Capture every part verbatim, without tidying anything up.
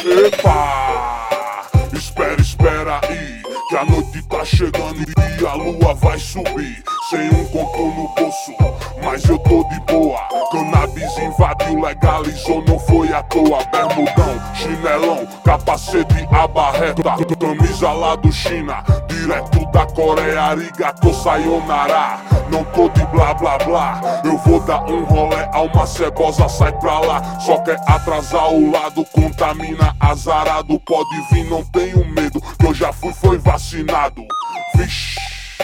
Epa! Espera, espera aí, que a noite tá chegando e a lua vai subir. Sem um conto no bolso, mas eu tô de boa. Cannabis invadiu, legalizou, não foi à toa. Bermudão, chinelão, capacete, abarreta, camisa lá do China, direto da Coreia, arigato, sayonara. Não tô de blá blá blá, eu vou dar um rolê, alma cebosa, sai pra lá. Só quer atrasar o lado, contamina, azarado. Pode vir, não tenho medo, que eu já fui, foi vacinado. Vixe,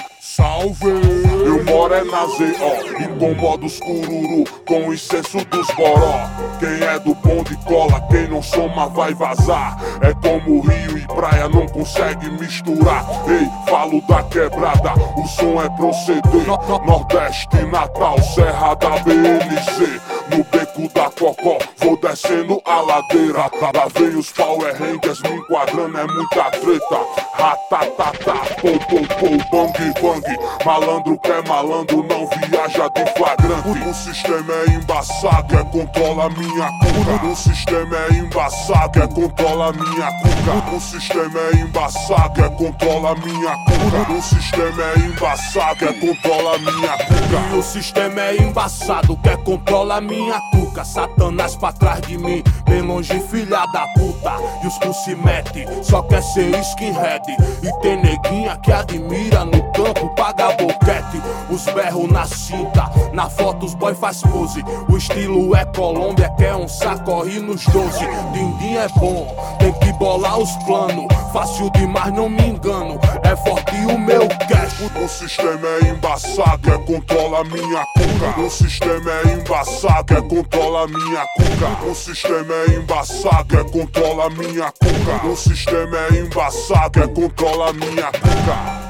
salve! Eu moro é na Z O, incomodo os cururu com o incenso dos boró. Quem é do bonde cola, quem não soma vai vazar. É como rio e praia, não consegue misturar. Ei, falo da quebrada, o som é proceder. Nordeste, Natal, Serra da B N C. No beco da Cocó, vou descendo a ladeira. Lá vem os Power Rangers me enquadrando, é muita treta. Ratatatá, pô, pô, pô, bang, bang. Malandro que é malandro, não viaja de flagrante. O sistema é embaçado, é controla minha cuca. O sistema é embaçado, é controla minha cuca. O sistema é embaçado, é controla minha cuca. O sistema é embaçado, é controla minha cuca. E o sistema é embaçado, quer controla minha cuca. Satanás pra trás de mim, bem longe filha da puta. E os que se mete, só quer ser skinhead. E tem neguinha que admira no campo, paga boquete. Os berros na cinta, na foto os boy faz pose. O estilo é Colômbia, quer um sacorre nos doze. Dindim é bom, tem que bolar os planos. Fácil demais, não me engano, é forte o meu cash. O sistema é embaçado, é controla minha cuca. O sistema é embaçado, é controla minha cuca. O sistema é embaçado, é controla minha cuca. O sistema é embaçado, é controla minha cuca.